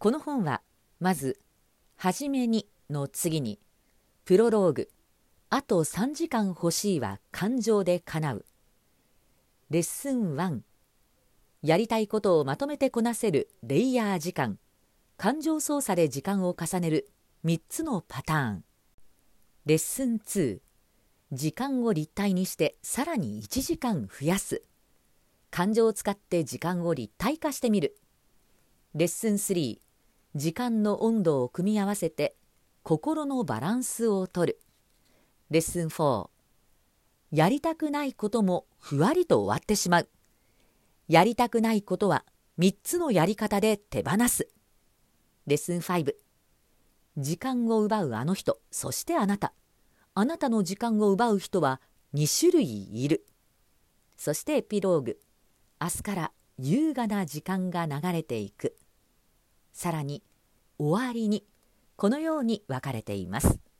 この本はまずはじめにの次にプロローグ、あと3時間欲しいは感情で叶う、レッスン1、やりたいことをまとめてこなせるレイヤー時間、感情操作で時間を重ねる3つのパターン、レッスン2、時間を立体にしてさらに1時間増やす、感情を使って時間を立体化してみる、レッスン3、時間の温度を組み合わせて心のバランスをとる、レッスン4、やりたくないこともふわりと終わってしまう、やりたくないことは3つのやり方で手放す、レッスン5、時間を奪うあの人、そしてあなたの時間を奪う人は2種類いる、そしてエピローグ、明日から優雅な時間が流れていく、さらに終わりにこのように分かれています。